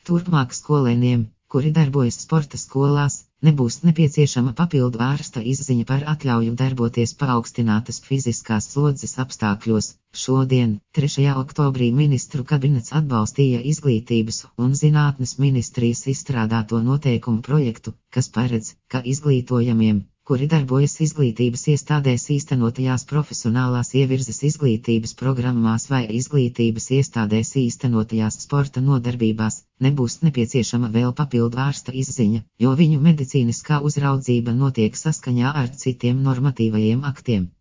Turpmāk skolēniem, kuri darbojas sporta skolās, nebūs nepieciešama papildu ārsta izziņa par atļauju darboties paaugstinātas fiziskās slodzes apstākļos. Šodien, 3. oktobrī, ministru kabinets atbalstīja Izglītības un zinātnes ministrijas izstrādāto noteikumu projektu, kas paredz, ka izglītojamiem, kuri darbojas izglītības iestādēs īstenotajās profesionālās ievirzes izglītības programmās vai izglītības iestādēs īstenotajās sporta nodarbībās, nebūs nepieciešama vēl papildu ārsta izziņa, jo viņu medicīniskā uzraudzība notiek saskaņā ar citiem normatīvajiem aktiem.